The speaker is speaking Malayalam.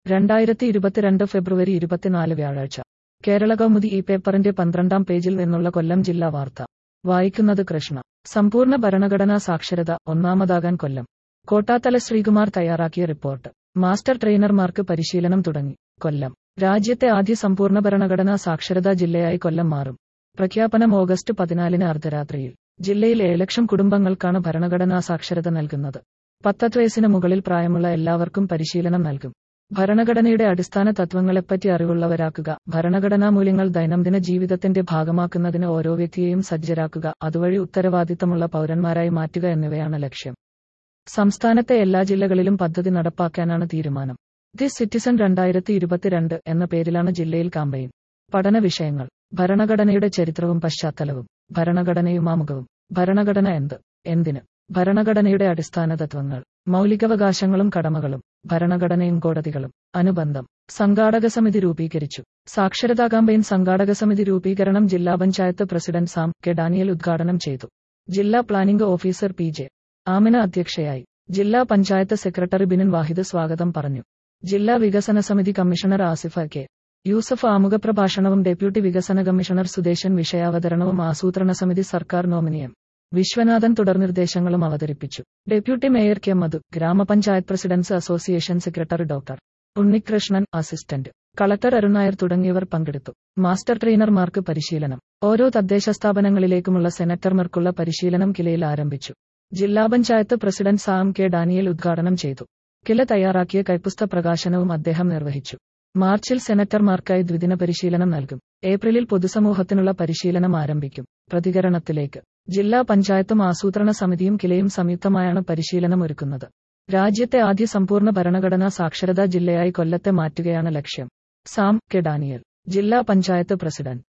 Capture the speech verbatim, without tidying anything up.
രണ്ടായിരത്തി ഇരുപത്തിരണ്ട് ഫെബ്രുവരി ഇരുപത്തിനാല് വ്യാഴാഴ്ച കേരളകൗമുദി ഈ പേപ്പറിന്റെ പന്ത്രണ്ടാം പേജിൽ നിന്നുള്ള കൊല്ലം ജില്ലാ വാർത്ത വായിക്കുന്നത് കൃഷ്ണ. സമ്പൂർണ്ണ ഭരണഘടനാ സാക്ഷരത ഒന്നാമതാകാൻ കൊല്ലം. കോട്ടാത്തല ശ്രീകുമാർ തയ്യാറാക്കിയ റിപ്പോർട്ട്. മാസ്റ്റർ ട്രെയിനർമാർക്ക് പരിശീലനം തുടങ്ങി. കൊല്ലം. രാജ്യത്തെ ആദ്യ സമ്പൂർണ്ണ ഭരണഘടനാ സാക്ഷരതാ ജില്ലയായി കൊല്ലം മാറും. പ്രഖ്യാപനം ഓഗസ്റ്റ് പതിനാലിന് അർദ്ധരാത്രിയിൽ. ജില്ലയിൽ ഏഴ് ലക്ഷം കുടുംബങ്ങൾക്കാണ് ഭരണഘടനാ സാക്ഷരത നൽകുന്നത്. പത്ത് വയസ്സിന് മുകളിൽ പ്രായമുള്ള എല്ലാവർക്കും പരിശീലനം നൽകും. ഭരണഘടനയുടെ അടിസ്ഥാന തത്വങ്ങളെപ്പറ്റി അറിവുള്ളവരാക്കുക, ഭരണഘടനാ മൂല്യങ്ങൾ ദൈനംദിന ജീവിതത്തിന്റെ ഭാഗമാക്കുന്നതിന് ഓരോ വ്യക്തിയെയും സജ്ജരാക്കുക, അതുവഴി ഉത്തരവാദിത്തമുള്ള പൗരന്മാരായി മാറ്റുക എന്നിവയാണ് ലക്ഷ്യം. സംസ്ഥാനത്തെ എല്ലാ ജില്ലകളിലും പദ്ധതി നടപ്പാക്കാനാണ് തീരുമാനം. ദി സിറ്റിസൺ രണ്ടായിരത്തി ഇരുപത്തിരണ്ട് എന്ന പേരിലാണ് ജില്ലയിൽ കാമ്പയിൻ. പഠന വിഷയങ്ങൾ: ഭരണഘടനയുടെ ചരിത്രവും പശ്ചാത്തലവും, ഭരണഘടനയും ആമുഖവും, ഭരണഘടന എന്ത്, എന്തിന്, ഭരണഘടനയുടെ അടിസ്ഥാന തത്വങ്ങൾ, മൗലികാവകാശങ്ങളും കടമകളും, ഭരണഘടനയും കോടതികളും, അനുബന്ധം. സംഘാടക സമിതി രൂപീകരിച്ചു. സാക്ഷരതാ കാമ്പയിൻ സംഘാടക സമിതി രൂപീകരണം ജില്ലാ പഞ്ചായത്ത് പ്രസിഡന്റ് സാം കെ ഡാനിയൽ ഉദ്ഘാടനം ചെയ്തു. ജില്ലാ planning officer P J Amina അധ്യക്ഷയായി. ജില്ലാ പഞ്ചായത്ത് സെക്രട്ടറി ബിനിൻ വാഹിദ് സ്വാഗതം പറഞ്ഞു. ജില്ലാ വികസന സമിതി കമ്മീഷണർ ആസിഫ കെ യൂസഫ് ആമുഖ പ്രഭാഷണവും ഡെപ്യൂട്ടി വികസന കമ്മീഷണർ സുദേശൻ വിഷയാവതരണവും ആസൂത്രണ സമിതി സർക്കാർ നോമിനിയും വിശ്വനാഥൻ തുടർനിർദ്ദേശങ്ങളും അവതരിപ്പിച്ചു. ഡെപ്യൂട്ടി മേയർ കെ മധു, ഗ്രാമപഞ്ചായത്ത് presidents association secretary doctor Unnikrishnan, assistant collector Arun Nair തുടങ്ങിയവർ പങ്കെടുത്തു. മാസ്റ്റർ ട്രെയിനർമാർക്ക് പരിശീലനം. ഓരോ തദ്ദേശ സ്ഥാപനങ്ങളിലേക്കുമുള്ള സെനറ്റർമാർക്കുള്ള പരിശീലനം കിലയിൽ ആരംഭിച്ചു. ജില്ലാ പഞ്ചായത്ത് പ്രസിഡന്റ് സാം കെ ഡാനിയൽ ഉദ്ഘാടനം ചെയ്തു. കില തയ്യാറാക്കിയ കൈപ്പുസ്തക പ്രകാശനവും അദ്ദേഹം നിർവഹിച്ചു. മാർച്ചിൽ സെനറ്റർമാർക്കായി ദ്വിദിന പരിശീലനം നൽകും. ഏപ്രിലിൽ പൊതുസമൂഹത്തിനുള്ള പരിശീലനം ആരംഭിക്കും. പ്രതികരണത്തിലേക്ക്: ജില്ലാ പഞ്ചായത്തും ആസൂത്രണ സമിതിയും കിലയും സംയുക്തമായാണ് പരിശീലനം ഒരുക്കുന്നത്. രാജ്യത്തെ ആദ്യ സമ്പൂർണ്ണ ഭരണഘടനാ സാക്ഷരതാ ജില്ലയായി കൊല്ലത്തെ മാറ്റുകയാണ് ലക്ഷ്യം. സാം കെ ഡാനിയൽ, ജില്ലാ പഞ്ചായത്ത് പ്രസിഡന്റ്.